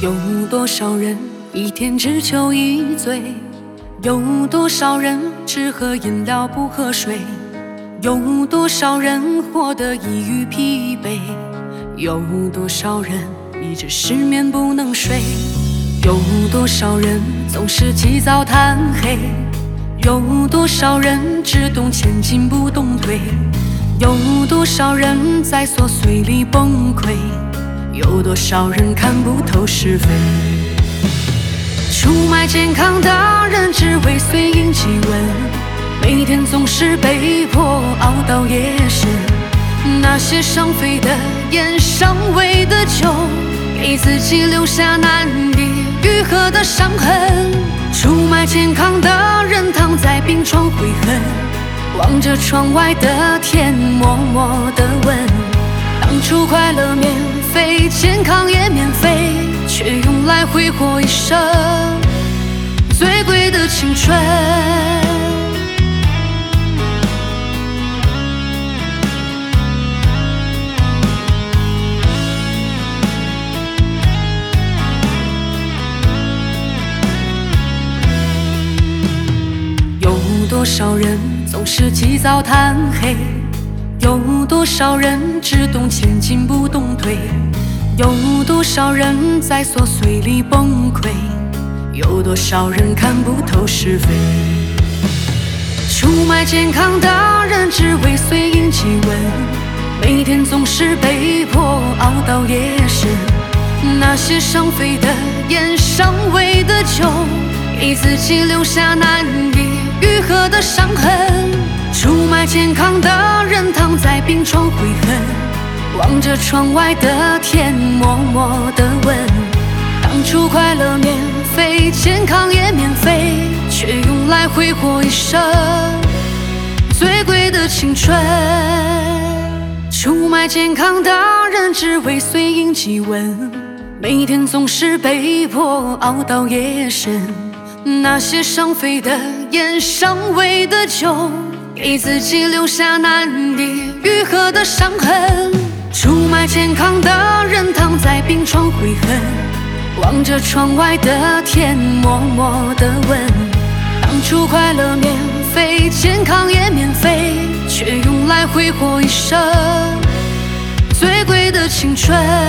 有多少人一天只求一醉？有多少人只喝饮料不喝水？有多少人活得抑郁疲惫？有多少人一直失眠不能睡？有多少人总是起早贪黑？有多少人只懂前进不懂退？有多少人在琐碎里崩溃？有多少人看不透是非？出卖健康的人只为随应气温，每天总是被迫熬到夜深。那些伤肺的烟、伤胃的酒，给自己留下难以愈合的伤痕。出卖健康的人躺在病床悔恨，望着窗外的天默默地问，当初快乐免费，健康也免费，却用来挥霍一生最贵的青春。有多少人总是起早贪黑？有多少人只懂前进不懂退？有多少人在琐碎里崩溃？有多少人看不透是非？出卖健康的人只为随应气温，每天总是被迫熬到夜深。那些伤肺的烟、伤胃的酒，给自己留下难以愈合的伤痕。出卖健康的人躺在病床悔恨，望着窗外的天默默地问，当初快乐免费，健康也免费，却用来挥霍一生最贵的青春。出卖健康的人只为随应气温，每天总是被迫熬到夜深。那些伤肺的烟、伤胃的酒，给自己留下难以愈合的伤痕。出卖健康的人躺在病床悔恨，望着窗外的天默默地问，当初快乐免费，健康也免费，却用来挥霍一生最贵的青春。